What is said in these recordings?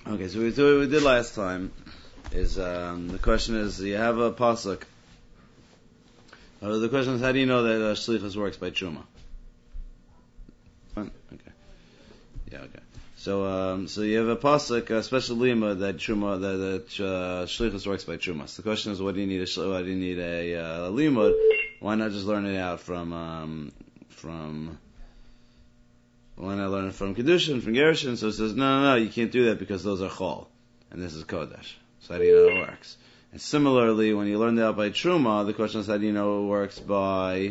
Okay, so what we did last time is the question is you have a pasuk. The question is how do you know that shlichus works by truma? Okay, yeah, okay. So you have a pasuk, a special lima that truma that shlichus works by truma. So the question is, why do you need a limud? Why not just learn it out from why not learn it from kedushin, from gerushin? So it says no, you can't do that because those are chol, and this is kodesh. So how do you know it works? And similarly, when you learn that out by truma, the question is how do you know it works by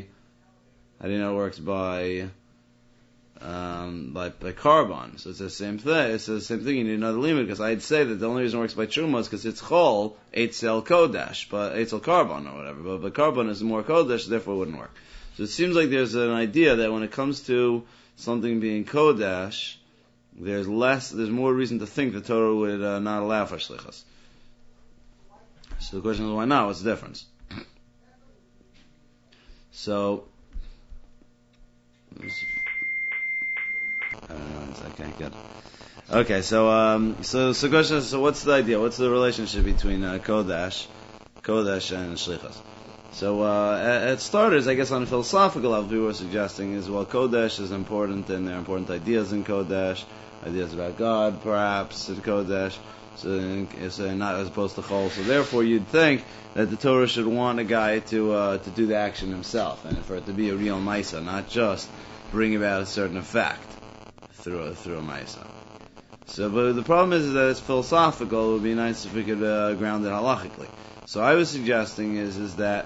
carbon? So it's the same thing. It's the same thing. You need another limit because I'd say that the only reason it works by truma is because it's chol, eitzel kodesh, but eitzel carbon or whatever. But carbon is more kodesh, therefore it wouldn't work. So it seems like there's an idea that when it comes to something being kodesh, there's more reason to think the Torah would not allow for shlichus. So the question is, why not? What's the difference? So, I can't get it. Okay, so the question is, so what's the idea? What's the relationship between kodesh and shlichus? So, at starters, I guess on a philosophical level, people were suggesting is, well, kodesh is important, and there are important ideas in kodesh, ideas about God, perhaps, in kodesh. So not as opposed to chol. So therefore, you'd think that the Torah should want a guy to do the action himself, and for it to be a real ma'isa, not just bring about a certain effect through a ma'isa. So, but the problem is that it's philosophical. It would be nice if we could ground it halachically. So I was suggesting is that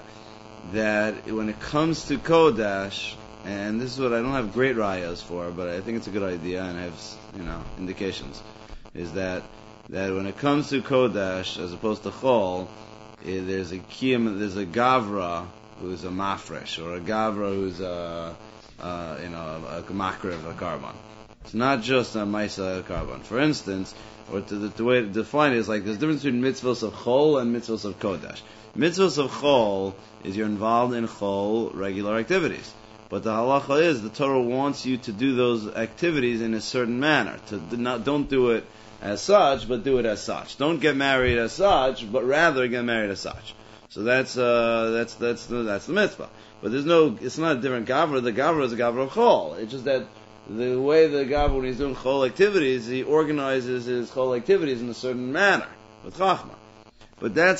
when it comes to kodesh, and this is what I don't have great rayas for, but I think it's a good idea, and I have indications, is that when it comes to kodesh as opposed to chol, there's a gavra who's a mafresh, or a gavra who's a makriv, a carbon. It's not just a maisa carbon. For instance, or the way to define it is like there's a difference between mitzvahs of chol and mitzvahs of kodesh. Mitzvahs of chol is you're involved in chol regular activities. But the halacha is the Torah wants you to do those activities in a certain manner. Don't do it as such, but do it as such. Don't get married as such, but rather get married as such. So that's the mitzvah. But it's not a different gavra. The gavra is a gavra of chol. It's just that the way the gavra, when he's doing chol activities, he organizes his chol activities in a certain manner with chachma. But when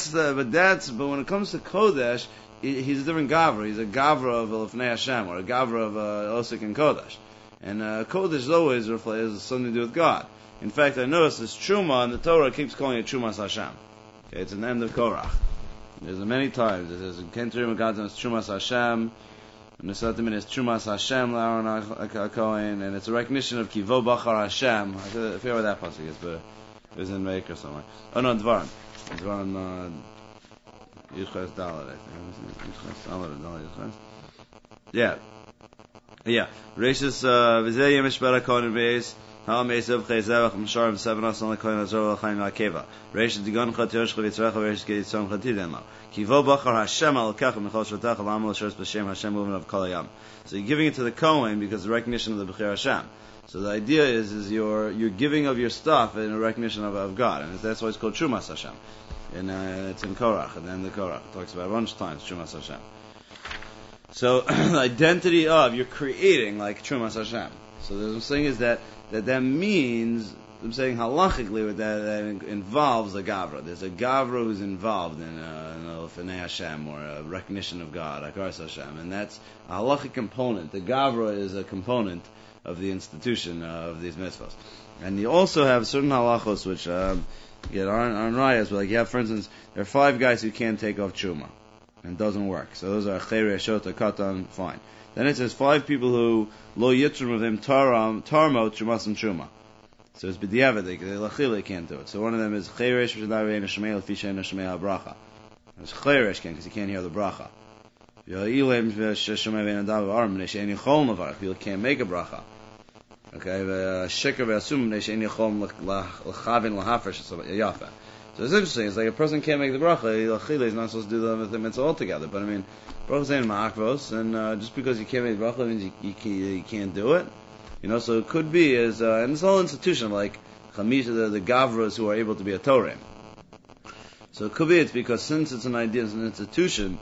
it comes to kodesh, he's a different gavra. He's a gavra of Lefnei Hashem, or a gavra of Osik and Kodesh. And Kodesh always has something to do with God. In fact, I noticed this Truma, and the Torah keeps calling it Trumas Hashem. Okay, it's an end of Korach. There's many times. It says, Kentrim Agadim is Trumas Hashem, and the Satim is Trumas Hashem, L'Aaron HaKohen, and it's a recognition of Kivo Bachar Hashem. I forget where that pasuk is, but it was in Meik or somewhere. Oh no, Dvarim. Dvarim, Yichas Dalet, I think. Yichas Dalet. Yeah. Rishis, Vizeh Yemesh Barakon Beis, Hal Mesav Chayzavach Msharim Seven Asan Lekoin Azor L'Chaim Lakeva. Rishis Digon Chat Yosh Chavitzrach Rishis Geditzon Chatiden Lo. Kivo Bachar Hashem Al Kach Mechol Shvatach Al Amal Shores B'Shem Hashem Movement of Kol Hayam. So you're giving it to the Kohen because of the recognition of the B'chir Hashem. So the idea is you're giving of your stuff in a recognition of God, and that's why it's called Trumas Hashem. And it's in Korach, and then the Korach talks about a bunch of times Trumas Hashem. So the identity of you're creating like Trumas Hashem. So what I'm saying is that means, I'm saying halachically that involves a gavra. There's a gavra who's involved in a Lefnei Hashem, or a recognition of God, Hakaras Hashem, and that's a halachic component. The gavra is a component of the institution of these mitzvahs. And you also have certain halachos which aren't rayas, but like you have, for instance, there are 5 guys who can't take off truma, and it doesn't work. So those are Chere, Shota, Katan, fine. Then it says 5 people who lo yitrum of them tarmo trumasim truma. So it's b'diavad, they can't do it. So one of them is Cheresh v'shadavei neshmei l'fisha neshmei ha'bracha. It's Cheresh because he can't hear the bracha. Ya'ilem v'shemei v'nadav arm neshei chol nevarach. He can't make a bracha. Okay, v'shekar v'asum neshei chol l'chavin l'hafresh yafa. So it's interesting. It's like a person can't make the bracha. He's not supposed to do the mitzvah altogether. But I mean, bracha is in ma'akvos, and just because you can't make the bracha means you can't do it. So it could be and this whole institution, like the Gavras who are able to be a Torah. So it could be it's because since it's an idea, it's an institution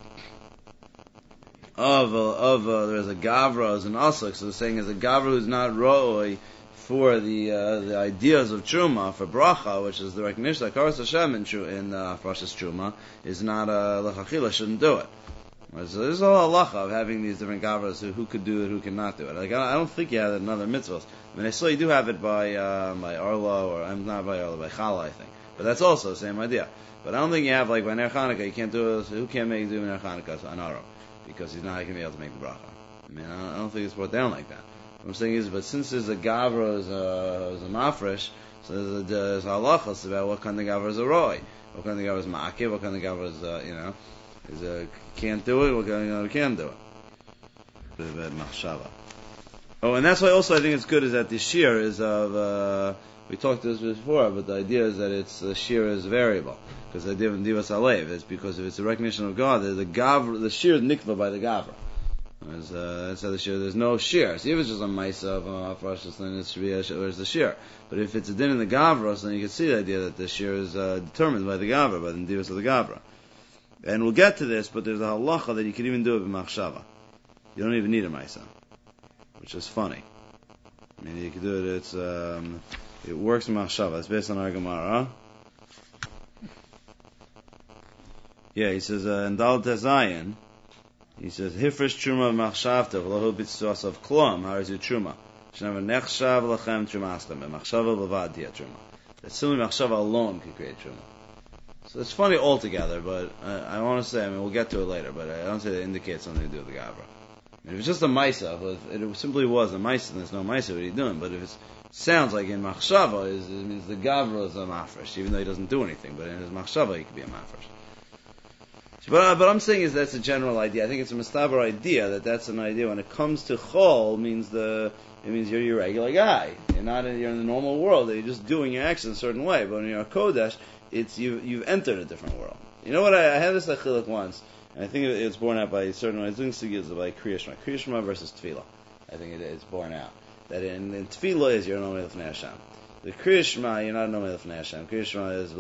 there's a Gavra as an Asuk, so they're saying there's a Gavra who's not Ro'oi for the ideas of Truma, for Bracha, which is the recognition that Karas Hashem in Parshas Truma is not L'chachila, shouldn't do it. So there's a halacha of having these different Gavras who could do it, who cannot do it. Like I don't think you have it in other mitzvahs. I mean, I saw you do have it by Arla, or I'm not by Arla, by Chala, I think. But that's also the same idea. But I don't think you have, like, by Ner Chanukah, you can't do it, who can't make do Ner Chanukah on Aro? Because he's not going to be able to make the bracha. I mean, I don't think it's brought down like that. What I'm saying is, but since there's a Gavra, is a Mafresh, so there's halachas about what kind of Gavra is a Roy, what kind of Gavra is Ma'akev, what kind of Gavra is, can't do it, what kind of Gavra can do it. Machshava. Oh, and that's why also I think it's good is that the shir is of, we talked this before, but the idea is that the shir is variable. Because the idea of Divas Alev is because if it's a recognition of God, the shir is nikva by the Gavra. That's how the shir, there's no shir. So if it's just a Maisa of Afrashas, then it should be where's the shir. But if it's a din in the Gavra, then you can see the idea that the shir is determined by the Gavra, by the Divas of the Gavra. And we'll get to this, but there's a halacha that you can even do it with Machshava. You don't even need a Maisa. Which is funny. I mean, you can do it, it works in Machshava. It's based on our Gemara. Yeah, he says, in Dal Tezayin, he says, Hifresh Truma Machshavta, V'lahu B'tzuas of Klom, how is your Truma? Shnever Nechshav Lachem Trumastem, and Machshava Levad Tia Truma. That simply Machshava alone can create Truma. So it's funny altogether, but I want to say, I mean, we'll get to it later, but I don't say that indicates something to do with the Gavra. I mean, if it's just a Maisa, if it simply was a Maisa, then there's no Maisa, what are you doing? But if it sounds like in Machshava, it means the Gavra is a Mafresh, even though he doesn't do anything, but in his Machshava, he could be a Mafresh. But I'm saying is that's a general idea. I think it's a mustaber idea that's an idea. When it comes to chol, it means you're your regular guy. You're in the normal world. You're just doing your actions a certain way. But when you're a kodesh, you've entered a different world. You know what? I had this achillik once, and I think it's borne out by certain. I was doing sugiyas by Kriya Shema versus Tefillah. I think it's borne out that in Tefillah is you're normally l'fnei Hashem. The Kriya Shema, you're not normally l'fnei Hashem. Kriya Shema is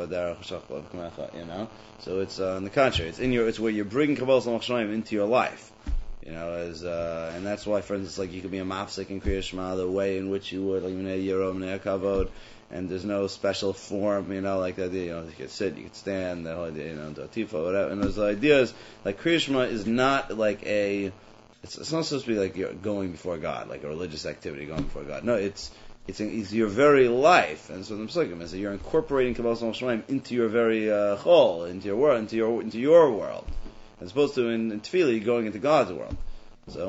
So it's on the contrary. It's where you're bringing Kabbalas Lamachshavim into your life. And that's why, for instance, like you could be a mafsik in Kriya Shema, the way in which you would, like Yerom Kavod, and there's no special form, like that. You could sit, you could stand, the whole idea, Atifa, whatever. And those ideas, like Kriya Shema is not like it's not supposed to be like you're going before God, like a religious activity going before God. No, it's your very life, and so the Psukim is that you're incorporating Kabbalas Lamachshavim into your very chol, into your world, into your world, as opposed to in Tefillah you're going into God's world. So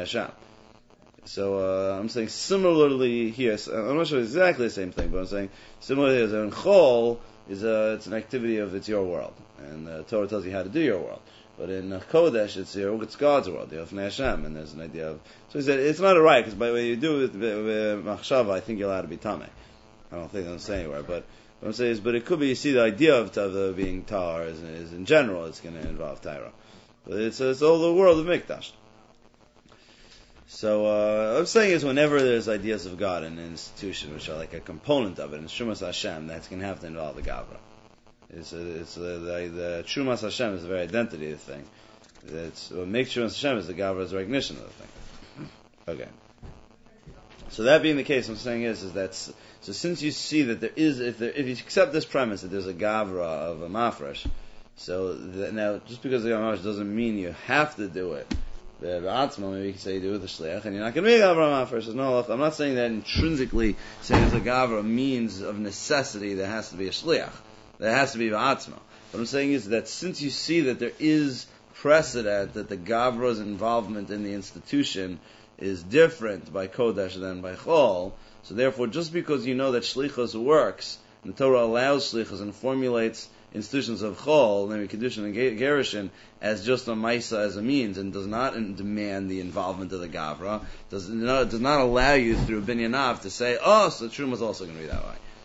I'm saying similarly here. I'm not sure exactly the same thing, but I'm saying similarly as in chol it's an activity of it's your world, and the Torah tells you how to do your world. But in Kodesh, it's God's world, the L'fnei Hashem, and there's an idea of. So he said it's not a right because by the way you do it with Machshava, I think you're allowed to be Tameh. I don't think that's anywhere, but what I'm saying is, but it could be you see the idea of being Tar is in general it's going to involve Tyra, but it's all the world of Mikdash. So what I'm saying is whenever there's ideas of God in an institution which are like a component of it, in Shumas Hashem, that's going to have to involve the Gavra. The Shumas Hashem is the very identity of the thing. What makes Shumas Hashem is the Gavra's recognition of the thing. Okay. So that being the case, what I'm saying is that so since you see that there is, if you accept this premise that there's a Gavra of a Mafresh, so now just because the Mafresh doesn't mean you have to do it. Maybe you can say you do it with a shliach, and you're not going to be a Gavra Mafresh. No, I'm not saying that intrinsically saying there's a Gavra means of necessity there has to be a shliach. There has to be Ba'atzma. What I'm saying is that since you see that there is precedent that the Gavra's involvement in the institution is different by Kodesh than by Chol, so therefore just because you know that Shlichus works, and the Torah allows Shlichus and formulates institutions of Chol, maybe Kedushin and Gerushin, as just a Maisa, as a means, and does not demand the involvement of the Gavra, does not allow you through Binyanav to say, so Truma is also going to be that way.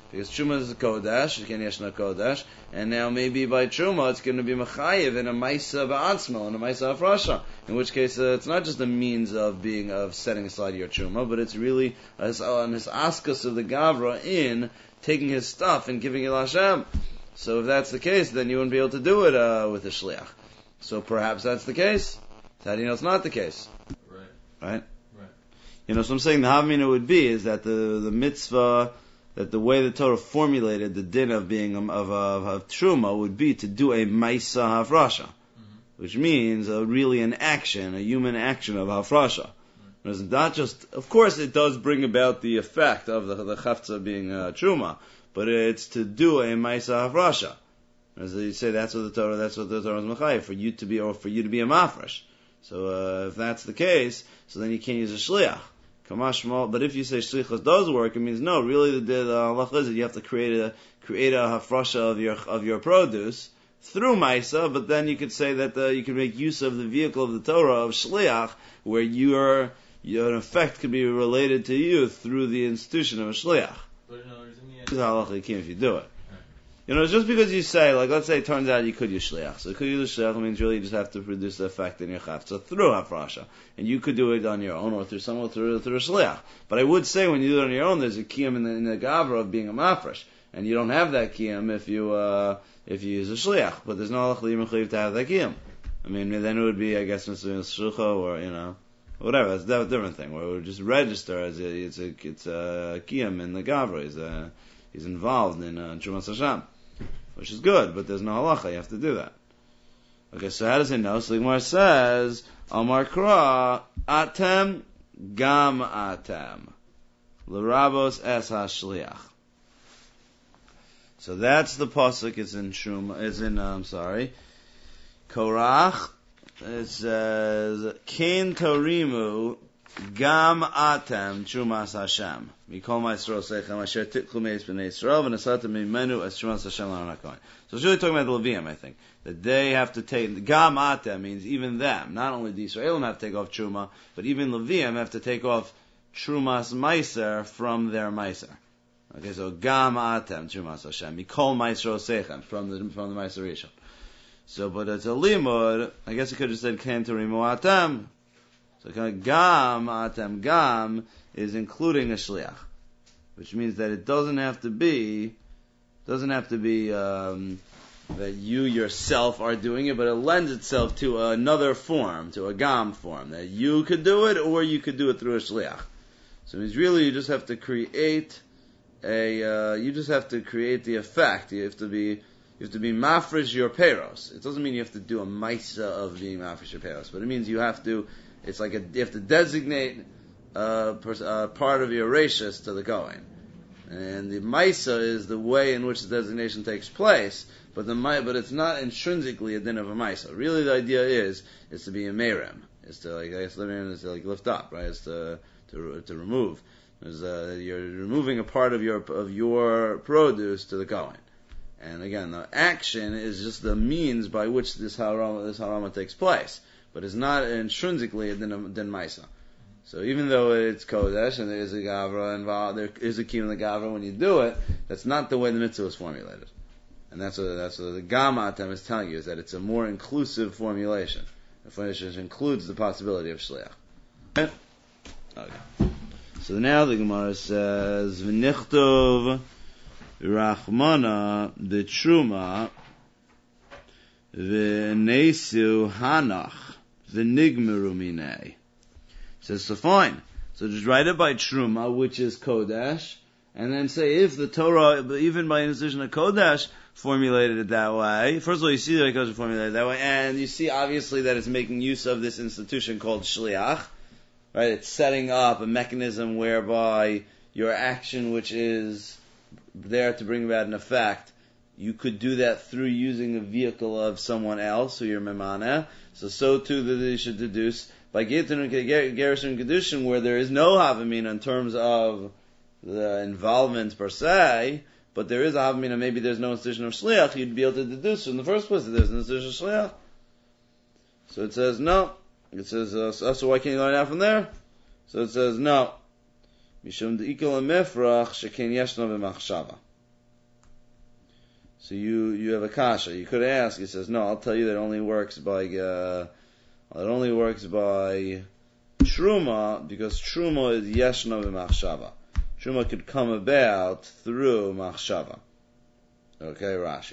Because Truma is a Kodesh, Ken Yeshna Kodesh, and now maybe by Truma it's going to be Mechayiv in a Maisa Ba'atzma, in a Maisa Afrasha, in which case it's not just a means of setting aside your Truma, but it's really his askas of the Gavra in taking his stuff and giving it Hashem. So if that's the case, then you wouldn't be able to do it with a Shliach. So perhaps that's the case. How do you know it's not the case? Right? So I'm saying the Havmina would be is that the mitzvah, that the way the Torah formulated the din of being of Truma would be to do a Maisa Hafrasha, which means really an action, a human action of Hafrasha. It's not just, of course, it does bring about the effect of the Chavtza being Truma, but it's to do a Maisa Hafrasha. As you say, that's what the Torah is Mechayiv, for you to be a Mafresh. So if that's the case, so then you can't use a Shliach. But if you say Shlichus does work, it means no. Really, the halacha is that you have to create a hafrasha of your produce through Maisa. But then you could say that you can make use of the vehicle of the Torah of Shliach, where your effect could be related to you through the institution of a Shliach. But in other words, in the halacha you can't if you do it. Just because you say, like, let's say it turns out you could use Shliach. So could use Shliach means really you just have to produce the effect in your Chavtza through Hafrasha. And you could do it on your own or through someone through a Shliach. But I would say when you do it on your own, there's a kiyum in the Gavra of being a Mafresh. And you don't have that kiyum if you use a Shliach. But there's no halach l'yimechayiv to have that kiyum. I mean, then it would be, I guess, Shlucha or, whatever. That's a different thing. Where it would just register as it's a kiyum in the Gavra. He's involved in Trumas Hashem. Which is good, but there's no halacha, you have to do that. Okay, so how does it know? So the Gemara says, Amar Kra, Atem, Gam Atem, L'Rabos Es HaShliach. So that's the pasuk, Korach, it says, Ken Torimu, Gam Atem, Trumas Hashem. Mikol Ma'Yisrael Seichem Asher Tiklu Meis B'nei Yisrael V'Nasatem Mimenu Es Trumas Hashem L'Aaron HaKohen. So it's really talking about the Levium, I think. That they have to take, Gam Atem means even them. Not only the Yisraelim have to take off Truma, but even Levium have to take off Trumas Meiser from their Meiser. Okay, so Gam Atem, Trumas Hashem. Mikol Ma'Yisrael Seichem, from the Meiser Rishon. So, but it's a limud, I guess it could have said Ken Torimu Atem. So kind of Gam Atem, Gam is including a shliach, which means that it doesn't have to be that you yourself are doing it, but it lends itself to another form, to a gam form, that you could do it or you could do it through a shliach. So it means really you just have to create the effect. You have to be mafresh your peros. It doesn't mean you have to do a maisa of being mafresh your peros, but it means you have to. It's like you have to designate part of your rashis to the Kohen. And the Maisa is the way in which the designation takes place, but it's not intrinsically a din of a Maisa. Really the idea is to be a Merem. It's to lift up, right? It's to remove. You're removing a part of your produce to the Kohen. And again, the action is just the means by which this harama takes place. But it's not intrinsically a din Maisa. So even though it's Kodesh and there is a Gavra involved, there is a kiyum in the Gavra when you do it, that's not the way the mitzvah is formulated. And that's what the Gam Atem is telling you, is that it's a more inclusive formulation. The formulation includes the possibility of Shliach. Okay. So now the Gemara says, V'nichtov Rachmana B'Truma V'nesu Hanach V'nigmeru Minei. Says, so fine. So just write it by Truma, which is Kodesh, and then say if the Torah, even by incision of Kodesh, formulated it that way. First of all, you see that Kodesh formulated it that way, and you see obviously that it's making use of this institution called Shliach, right? It's setting up a mechanism whereby your action, which is there to bring about an effect, you could do that through using a vehicle of someone else, who you're Memana. So too that you should deduce by Gershon and Kedushin, where there is no Havamina in terms of the involvement per se, but there is a Havamina, maybe there's no institution of Shliach, you'd be able to deduce in the first place that there's an institution of Shliach. So it says no. It says, so why can't you learn out from there? So it says no. Mishum de'ikol mefrach sheken yeshno b'machshava. So you have a kasha. You could ask. He says, no, I'll tell you that it only works by truma, because truma is yeshna v'machshava. Truma could come about through machshava. Okay, Rashi.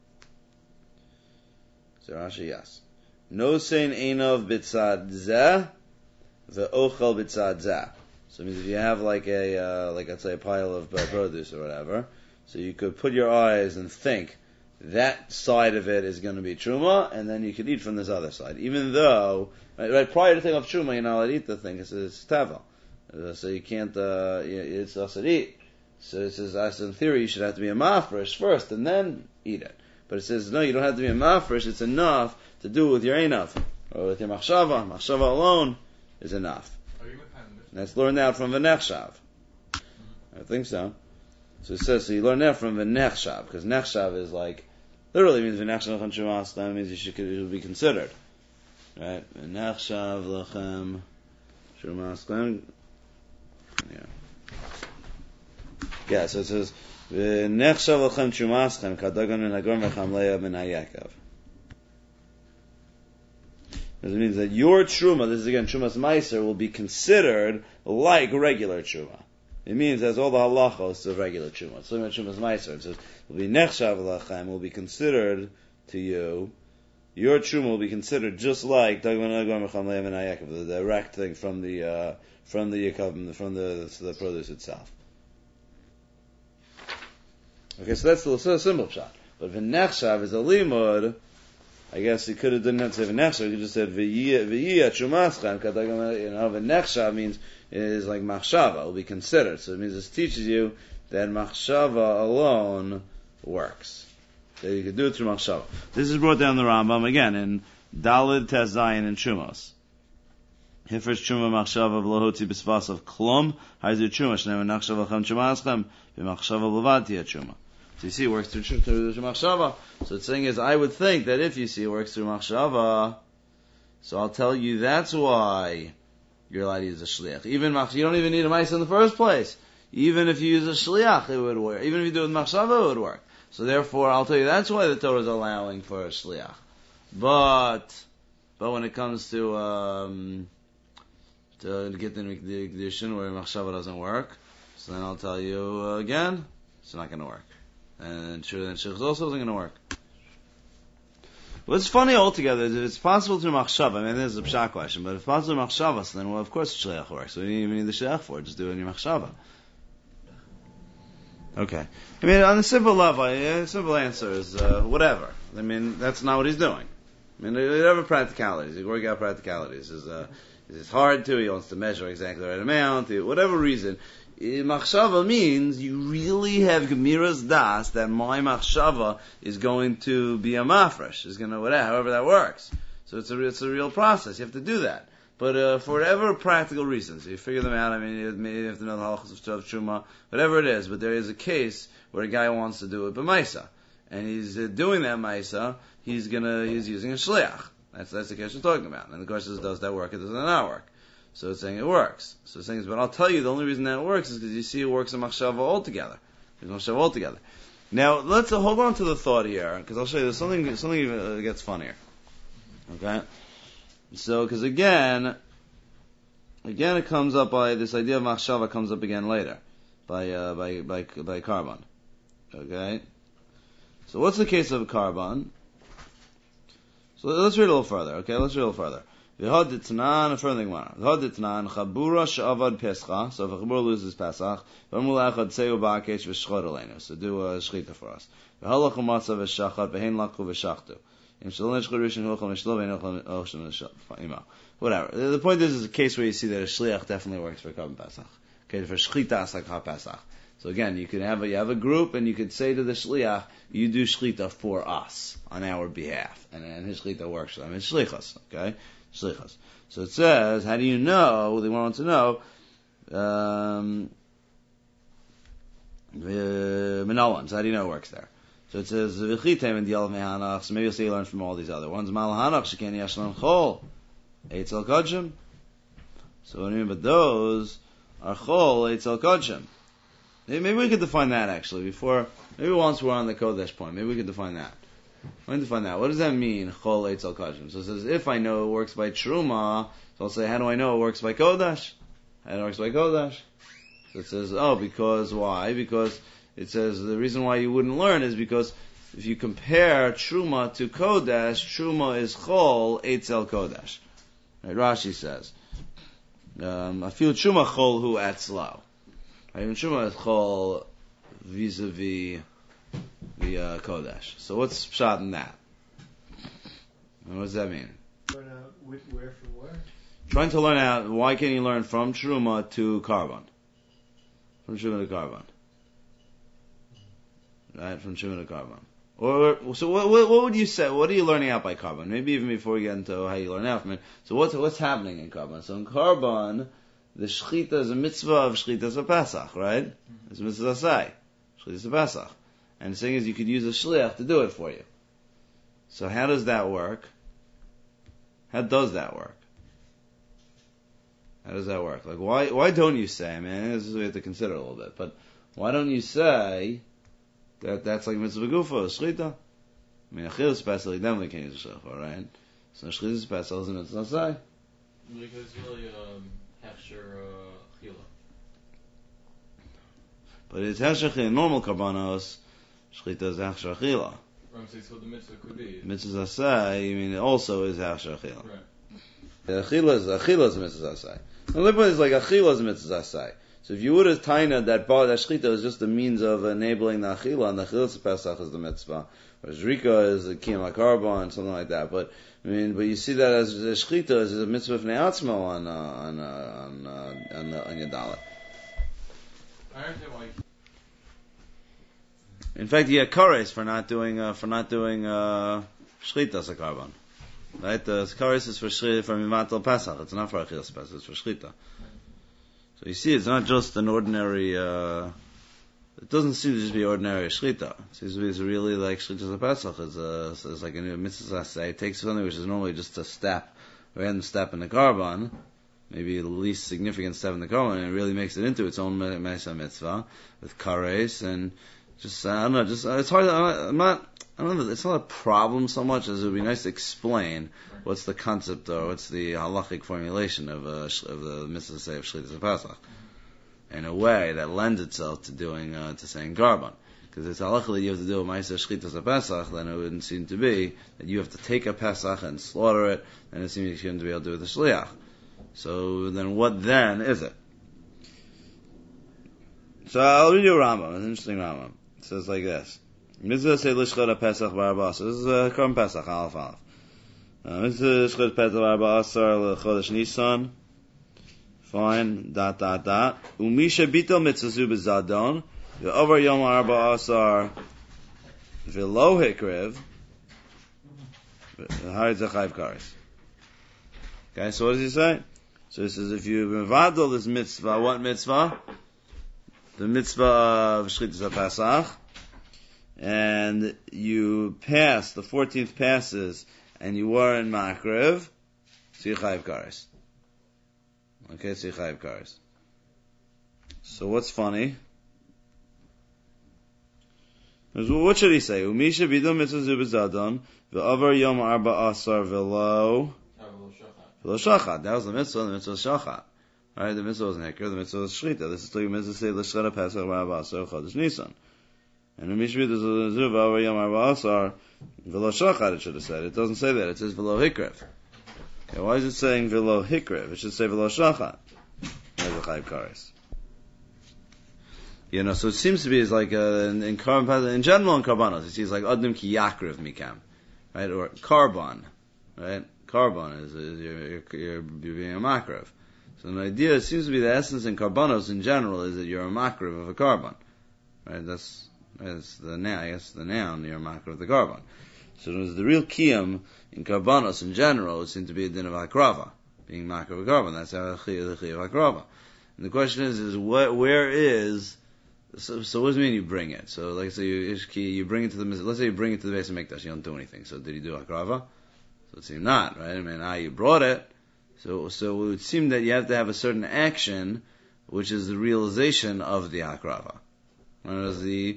So Rashi, yes. No sein einav bitzad zeh, ve'ochel bitzad zeh. So it means if you have like let's say a pile of produce or whatever, so you could put your eyes and think that side of it is going to be truma, and then you could eat from this other side. Even though, right prior to thinking of truma, you're not allowed to eat the thing. It's teva, so you can't. It's also eat. So it says, in theory, you should have to be a mafresh first, and then eat it. But it says, no, you don't have to be a mafresh. It's enough to do it with your einav or with your machshava. Machshava alone is enough. And that's learned out from V'nechshav. I think so. So it says, so you learn that from V'nechshav, because Nechshav is like, literally means V'nechshav lechem shumas, that means it will be considered. Right? V'nechshav lechem shumas. Yeah, so it says, V'nechshav lechem shumas, kadagon v'nagor v'cham le'ah v'nayakav. It means that your truma, this is again trumas meiser, will be considered like regular truma. It means as all the halachos of regular truma. So trumas meiser, it says will be nechshav lachem, will be considered to you. Your truma will be considered just like the direct thing from the yakav, from the produce itself. Okay, so that's a simple shot. But v'nechshav is a limud. I guess he didn't have to say v'nechshav, he could just said v'yiyah chumaschem, v'nechshav means is like machshava, will be considered. So it means this teaches you that machshava alone works. That you can do it through machshava. This is brought down the Rambam again in Dalid Tes Zayin and Chumos. Hifresh chuma machshava v'lohotzi b'svas of klum, ha'izir chuma, shneim v'nechshav l'chem chumaschem, v'machshava l'vad tiyah chuma. So you see, it works through machshava. So it's saying is, I would think that if you see it works through machshava, so I'll tell you that's why you're allowed to use a shliach. Even you don't even need a mice in the first place. Even if you use a shliach, it would work. Even if you do it with machshava, it would work. So therefore, I'll tell you that's why the Torah is allowing for a shliach. But when it comes to get the condition where machshava doesn't work, so then I'll tell you again, it's not going to work. And shliach also isn't going to work. What's funny altogether is if it's possible to machshava, I mean, this is a pshat question, but if it's possible to machshava, so then, well, of course shliach works. So you don't even need the shliach for it, just do it in your machshava. Okay. I mean, on a simple level, a simple answer is, whatever. I mean, that's not what he's doing. I mean, whatever practicalities, you work out practicalities. It's hard to, he wants to measure exactly the right amount, whatever reason. Machshava means you really have Gemiras Das that my machshava is going to be a mafresh, is going to whatever, however that works. So it's a real process. You have to do that. But for whatever practical reasons, you figure them out. I mean, maybe you have to know the halachas of Truma, whatever it is. But there is a case where a guy wants to do it b'maisa, and he's doing that maisa. He's using a shliach. That's the case we're talking about. And the question is, does that work? It does not work. So it's saying it works. So it's saying, but I'll tell you, the only reason that it works is because you see it works in machshava altogether. Now, let's hold on to the thought here, because I'll show you something gets funnier. Okay? So, because again, it comes up by, this idea of machshava comes up again later, by Karban. Okay? So what's the case of a Karban? So let's read a little further, okay? V'had ditnan, a further thing one. V'had ditnan, chabura she'avad pescha, so if a chabura loses Pesach, v'amul echad se'u ba'akesh v'shchot aleinu, so do a shchita for us. V'halach u'matza v'shachat, v'hein lakhu v'shachtu. Whatever. The point is a case where you see that a shliach definitely works for Karban Pesach. Okay, for shchita like ha Pesach. So again, you have a group, and you could say to the shliach, you do shchita for us on our behalf, and his shchita works for them. It's shlichas, okay, shlichas. So it says, how do you know? They want to know. Menolans. How do you know it works there? So it says, v'chitem and dial mehanach. So maybe you'll say you learn from all these other ones. Malhanach shekeni yashlan chol eitzel kodshim. So what do you mean? But those are chol eitzel kodshim. Maybe we could define that actually before Maybe once we're on the Kodesh point, maybe we can define that. What does that mean? Chol eitz al kashim. So it says, if I know it works by Truma, so I'll say, how do I know it works by Kodesh? So it says, because why? Because it says the reason why you wouldn't learn is because if you compare Truma to Kodesh, Truma is Chol eitz al Kodesh. Right, Rashi says, I feel Truma Chol hu atzlau. Even Truma is Chol vis-a-vis the Kodesh. So what's pshat in that? And what does that mean? Where from where? Trying to learn out, why can you learn from Truma to Karban? From Truma to Karban. Right, from Truma to Karban. So what would you say, what are you learning out by Karban? Maybe even before we get into how you learn out from it. So what's happening in Karban? So in Karban, the Shechita is a mitzvah of Shechita of Pesach, right? It's a mitzvah asai. Shechita of Pesach. And the thing is, you could use a shliach to do it for you. So how does that work? How does that work? Like, why don't you say, this is what we have to consider a little bit, but why don't you say that that's like mitzvah gufa, shchita? Achilas pesach, you definitely can't use a shliach, right? So shchita pesach is a mitzvah asai. Because it's really hechsher chila. But it's hechsher chila, normal karbanos, shchita is hechsher chila. So the mitzvah could be. Mitzvah asai, it also is hechsher chila. Right. Achila is a mitzvah asai. The only point is like achila is a mitzvah asai. So if you would have taina that shchita is just a means of enabling the achila, and the achila pesach is the mitzvah, whereas rika is the kiyam hakarba and something like that. But you see that as the shchita is a mitzvah of ne'atzmo on your dalet. I understand why. In fact, you get kares for not doing shchita as a karban. Right? The kares is for shchita, for mimatel pesach. It's not for achilas pesach. It's for shchita. So you see, it's not just an ordinary. It doesn't seem to just be ordinary shchita. It seems to be really like shchita a pesach. It's like a mitzvah. Say it takes something which is normally just a step, a random step in the karban, maybe the least significant step in the karban, and it really makes it into its own mitzvah with kares and just I don't know. Just it's hard. I don't know. It's not a problem so much as it would be nice to explain what's the concept or what's the halachic formulation of the mitzvah say of shlitas pesach in a way that lends itself to doing to saying garban. Because it's halachically you have to do a ma'aser shlitas pesach, then it wouldn't seem to be that you have to take a pesach and slaughter it, and it seems you shouldn't be able to do it with the shliach. So then, what then is it? So I'll read you a Rambam. It's an interesting Rambam. It says like this. Mitzvah say lishchot pesach b'arba. So this is a Korban Pesach, Aleph Aleph. Mitzvah lishchot pesach b'arba asar l'chodesh Nisan. Fine. ... Umisha bitel mitzvah zu b'zadon. V'over yom arba asar v'lo hikrev. V'harid zechayv kares. Okay, so what does he say? So he says if you mevadol this mitzvah, what mitzvah? The mitzvah of shchitas pesach. And you pass, the 14th passes, and you were in Makrev, so you chayiv kares. Okay, so you chayiv kares. So what's funny? What should he say? Umisha bidom mitzvah zubizadon, ve'avar yom arba asar ve'lo shachat. That was the mitzvah shachat. Right, the mitzvah was nekir, the mitzvah was shrita. This is the mitzvah say, l'shchara pesach arba asar chodesh Nisan. And in Mishmit is a zuv over yom arba asar v'lo shachar. It should have said. It doesn't say that. It says v'lo hikrev. Okay, why is it saying v'lo hikrev? It should say v'lo shachar. There's a chayv kares. So it seems to be is like in Korban in general in karbanos. You see, it's like adnim ki yakrev mikam, right? Or karban, right? Karban is you're being a makrev. So the idea seems to be the essence in karbanos in general is that you're a makrev of a karban, right? That's the noun, I guess the noun, you're a makar of the karban. So the real kiyam in karbanos in general, it seems to be a din of hakrava, being makar of a karban. That's how the chiyah of hakrava. And the question is where is, so what does it mean you bring it? So like say you bring it to the, let's say you bring it to the base of Mikdash, you don't do anything. So did you do hakrava? So it seems not, right? You brought it, so it would seem that you have to have a certain action, which is the realization of the hakrava. Whereas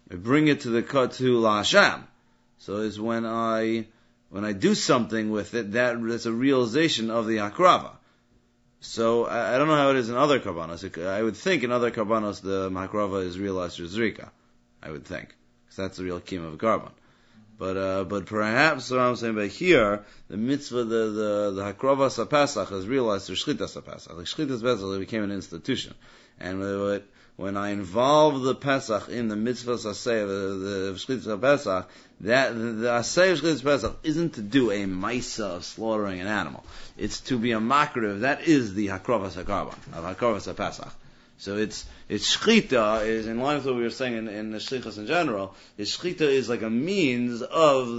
I bring it to La Hashem. So it's when I do something with it, that's a realization of the hakrava. So I don't know how it is in other karbanos. I would think in other karbanos the hakrava is realized through zrika. I would think, because that's the real kiyum of a karban. But perhaps what I'm saying by here, the mitzvah, the hakrava sapasach is realized through shchita sapasach. Like shchita sapasach became an institution, and when I involve the Pesach in the mitzvah asay, the shchita sapasach, that the asay of shchita sapasach isn't to do a maisa of slaughtering an animal. It's to be a makriv. That is the hakrava sakarban of hakrava sapasach. So it's shchita is in line with what we were saying in the shlichus in general. Shchita is like a means of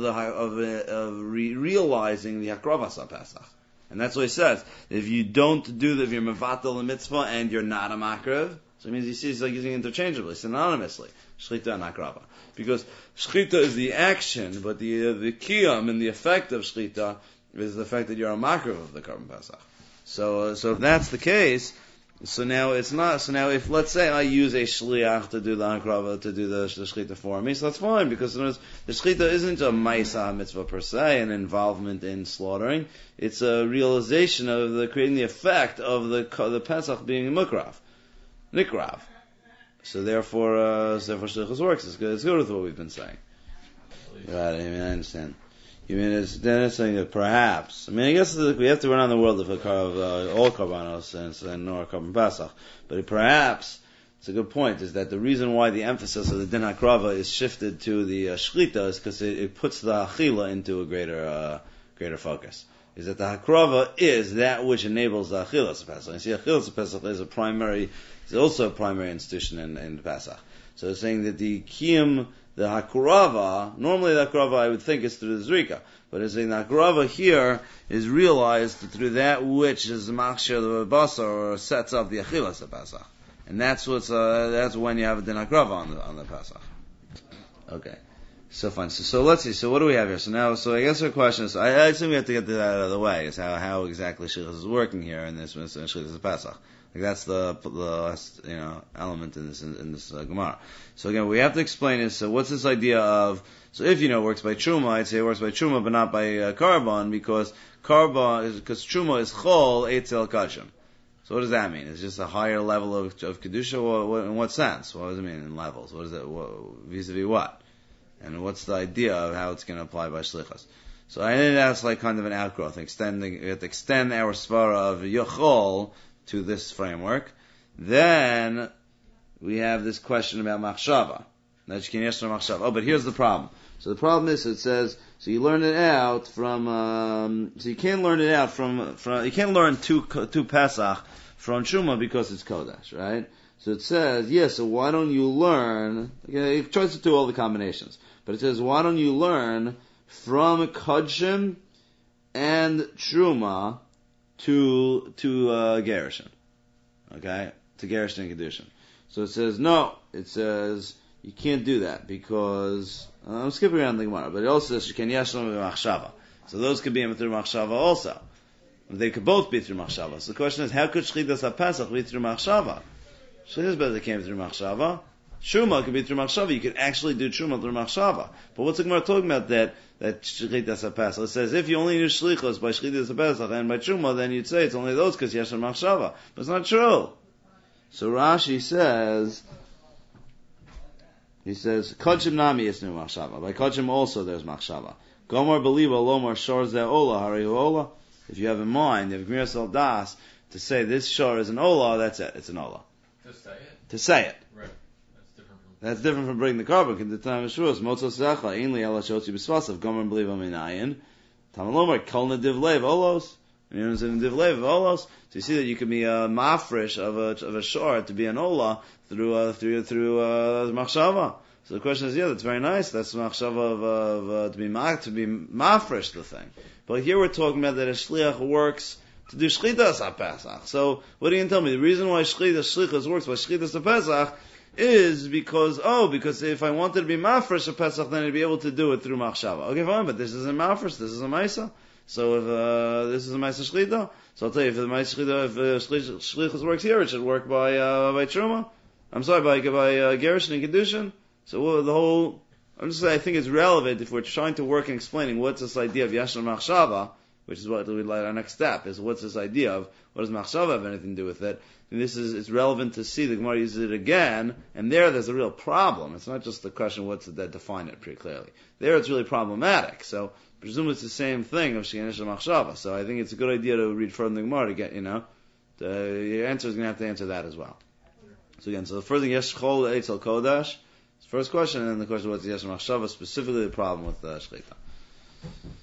realizing the hakravas pesach, and that's what he says. If you don't do if you're mevatel the mitzvah and you're not a makriv, so it means you see it's like using interchangeably, synonymously, shchita and hakrava, because shchita is the action, but the kiyam and the effect of shchita is the fact that you're a makriv of the karban pesach. So if that's the case. So now it's not. So now if let's say I use a shliach to do the hakrava, to do the shchita for me, so that's fine, because the shchita isn't a ma'isa mitzvah per se, an involvement in slaughtering. It's a realization of creating the effect of the pesach being mukrav, nikrav. So therefore shlichus works. It's good with what we've been saying. Right. I mean, I understand. You mean it's saying that perhaps? I mean, I guess we have to run on the world of all karbanos and nor karban pasach. But perhaps it's a good point. Is that the reason why the emphasis of the din hakrava is shifted to the shchita is because it puts the achila into a greater focus. Is that the hakrava is that which enables the achilas pesach. You see, achilas pesach is also a primary institution in the pesach. So it's saying that the kiyum. The hakrava, normally the hakrava I would think is through the zrika, but it's saying the hakrava here is realized through that which is machshir the basar, or sets up the achilas of Pesach, and that's when you have a din hakrava on the Pesach. Okay, so fine. So let's see. So what do we have here? So I guess our question is, I assume we have to get that out of the way. Is how exactly shlichus is working here in this shlichus of Pesach. Like that's the last element in this Gemara. So again, we have to explain this. So what's this idea of? So if it works by truma, I'd say it works by truma, but not by karban, because truma is chol eitzel kachim. So what does that mean? It's just a higher level of kedusha. In what sense? What does it mean in levels? What is it vis-a-vis what? And what's the idea of how it's going to apply by shlichus? So I think that's like kind of an outgrowth. We have to extend our svara of yochol to this framework. Then we have this question about machshava. Oh, but here's the problem. So the problem is, it says, so you learn it out from, so you can't learn it out from you can't learn two Pesach from Truma because it's Kodesh, right? So it says, so why don't you learn, it tries to do all the combinations, but it says, why don't you learn from Kodshim and Truma to Gerushin, okay, to Gerushin and Kedushin. So it says you can't do that because I'm skipping around the Gemara, but it also says you can yashlam machshava. So those could be through machshava also. They could both be through machshava. So the question is, how could shchitas haPesach be through machshava? Shchitas better came through machshava. Truma could be through machshava. You could actually do truma through machshava. But what's the Gemara talking about that shchitas haPesach? It says if you only knew shlichos by shchitas haPesach and by truma, then you'd say it's only those because yashlam machshava. But it's not true. So Rashi says, Kodshim nami yisnu machshava. By Kodshim also there's machshava. Gomar believa lomar shor ze ola harihu ola. If you have in mind, you have Gemiras al Das to say this shor is an ola, that's it. It's an ola. To say it. Right. That's different from bringing the carbon. In the time of Shavuos, motzos zecha ainli ela shotzi b'svasav gomar believa minayin. Tamalomar kol nediv lev olos. You know, in div lev olos. So you see that you can be a mafresh of a shor to be an ola through machshava. So the question is, that's very nice. That's machshava of to be mafresh the thing. But here we're talking about that a shliach works to do shchitas haPesach. So what are you going to tell me? The reason why shlichus works by shchitas haPesach is because if I wanted to be mafresh haPesach, then I'd be able to do it through machshava. Okay, fine, but this isn't mafresh. This is a ma'isa. So if this is a ma'isa shchita, so I'll tell you, if the ma'isa shchita, if shlichus works here, it should work by truma. I'm sorry, by Gerushin and Kedushin. So the whole, I'm just saying, I think it's relevant if we're trying to work in explaining what's this idea of Yeshna Machshava, which is what we'd like our next step, is what's this idea of, what does Machshava have anything to do with it? And it's relevant to see the Gemara uses it again, and there's a real problem. It's not just the question what's it that define it pretty clearly. There it's really problematic. So, presumably it's the same thing of Shekenesh Machshava. So I think it's a good idea to read further in the Gemara to get, your answer is going to have to answer that as well. So again, the first thing, Yesh Chol Eitzel Kodash, first question, and then the question what's Yesh Machshava, specifically the problem with Shechita.